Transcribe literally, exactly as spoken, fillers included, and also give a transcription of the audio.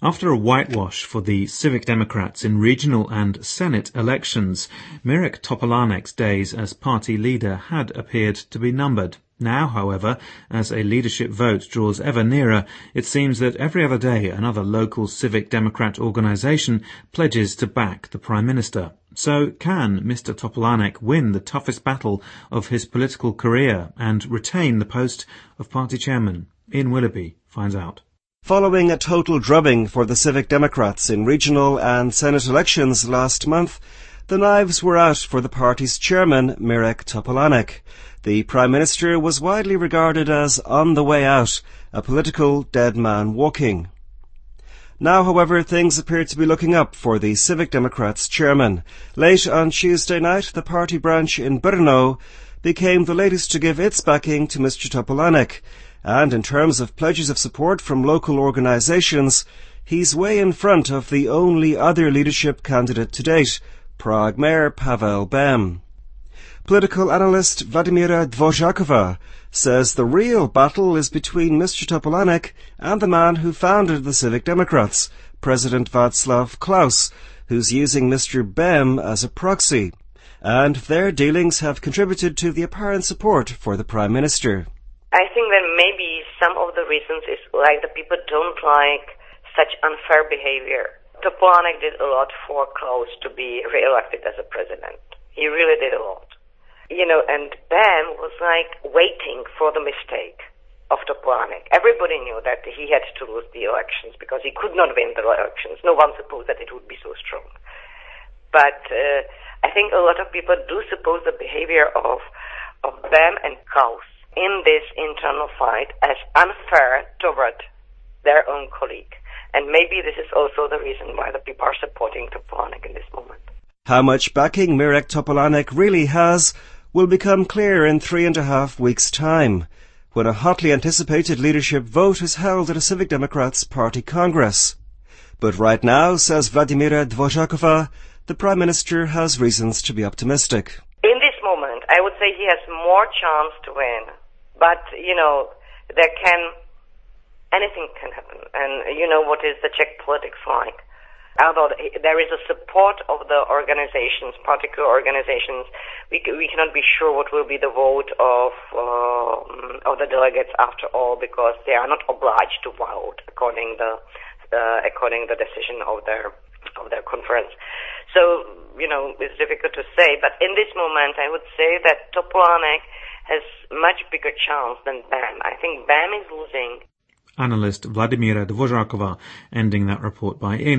After a whitewash for the Civic Democrats in regional and Senate elections, Mirek Topolánek's days as party leader had appeared to be numbered. Now, however, as a leadership vote draws ever nearer, it seems that every other day another local Civic Democrat organisation pledges to back the Prime Minister. So can Mister Topolánek win the toughest battle of his political career and retain the post of party chairman? Ian Willoughby finds out. Following a total drubbing for the Civic Democrats in regional and Senate elections last month, the knives were out for the party's chairman, Mirek Topolánek. The Prime Minister was widely regarded as on the way out, a political dead man walking. Now, however, things appear to be looking up for the Civic Democrats chairman. Late on Tuesday night, the party branch in Brno became the latest to give its backing to Mister Topolánek. And in terms of pledges of support from local organisations, he's way in front of the only other leadership candidate to date, Prague Mayor Pavel Bem. Political analyst Vladimíra Dvořáková says the real battle is between Mister Topolánek and the man who founded the Civic Democrats, President Václav Klaus, who's using Mister Bem as a proxy. And their dealings have contributed to the apparent support for the Prime Minister. I think that maybe some of the reasons is like the people don't like such unfair behavior. Topolánek did a lot for Klaus to be re-elected as a president. He really did a lot. You know, and Bem was like waiting for the mistake of Topolánek. Everybody knew that he had to lose the elections because he could not win the elections. No one supposed that it would be so strong. But uh, I think a lot of people do suppose the behavior of, of Bem and Klaus in this internal fight as unfair toward their own colleague. And maybe this is also the reason why the people are supporting Topolánek in this moment. How much backing Mirek Topolánek really has will become clear in three and a half weeks' time, when a hotly anticipated leadership vote is held at a Civic Democrats Party Congress. But right now, says Vladimíra Dvořáková, the Prime Minister has reasons to be optimistic. In this moment, I would say he has more chance to win. But, you know, there can, anything can happen. And you know what is the Czech politics like. Although there is a support of the organizations, particular organizations, we we cannot be sure what will be the vote of um, of the delegates after all, because they are not obliged to vote according the uh, according the decision of their of their conference. So, you know, it's difficult to say. But in this moment, I would say that Topolánek has much bigger chance than Bem. I think Bem is losing. Analyst Vladimíra Dvořáková ending that report by Ian